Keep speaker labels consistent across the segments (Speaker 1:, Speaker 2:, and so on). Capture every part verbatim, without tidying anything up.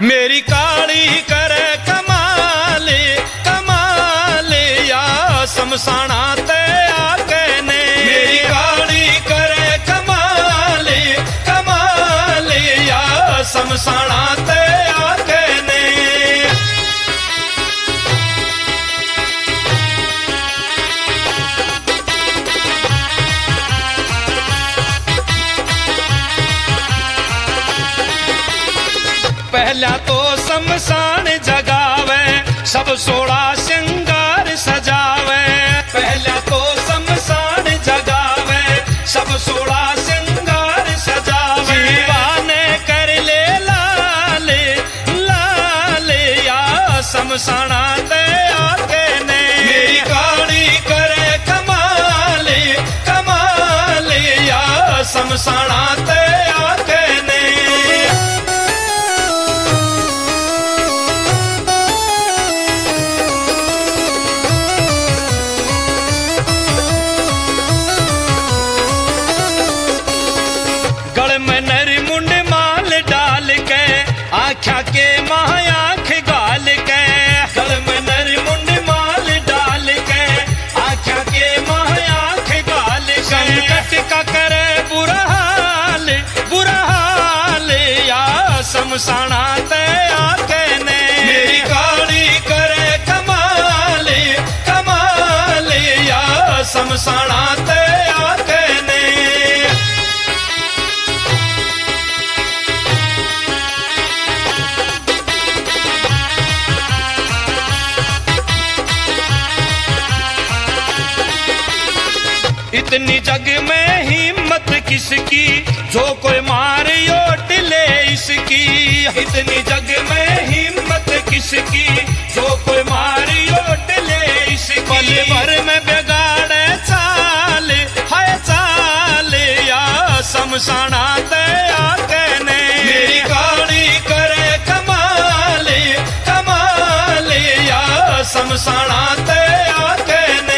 Speaker 1: मेरी काली करे कमाल कमाल या समसाना ते आके ने। मेरी काली करे कमाल कमाल या समसाना ते आके ने। पहला तो शमशान जगावे सब सोलह श्रृंगार सजावे। पहला तो शमशान जगावे सब सोलह श्रृंगार सजावे। जीवाने कर ले लाल लाल या शमशाना ते आके ने। मेरी काली करे कमाल कमाल या शमशाना ते आके ने। गल में नरी मुंड माल डाल के आख्या के महाआंख गाल के। गल में नरी मुंड माल डाल के आख्या के महाआंख गाल के। संकट का करे बुरा हाल बुरा हाल या शमशाना ते आके ने। मेरी काली करे कमाल कमाल या शमशाना ते आके ने। इतनी जग में हिम्मत किसकी जो कोई मार योट ले इसकी। इतनी जग में हिम्मत किसकी जो कोई मार योट ले इसकी। पल भर में बिगाड़े चाल है चाल या शमशाना ते आके ने। मेरी काली करे कमाल कमाल या शमशाना ते आके ने।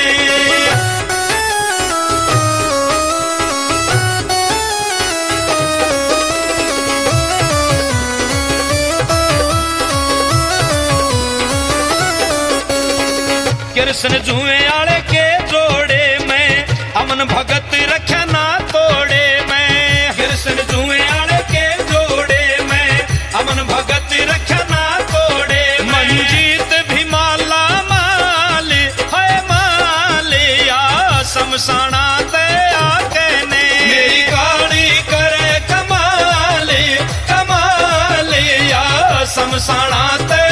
Speaker 1: कृष्ण जुए आले के जोड़े में अमन भगत रखा ना तोड़े में। कृष्ण जुए आले के जोड़े में अमन भगत रखा ना तोड़े में। मंजीत भी माला माल है माल या शमशाना ते आके ने। मेरी काली करे कमाल कमाल या शमशाना ते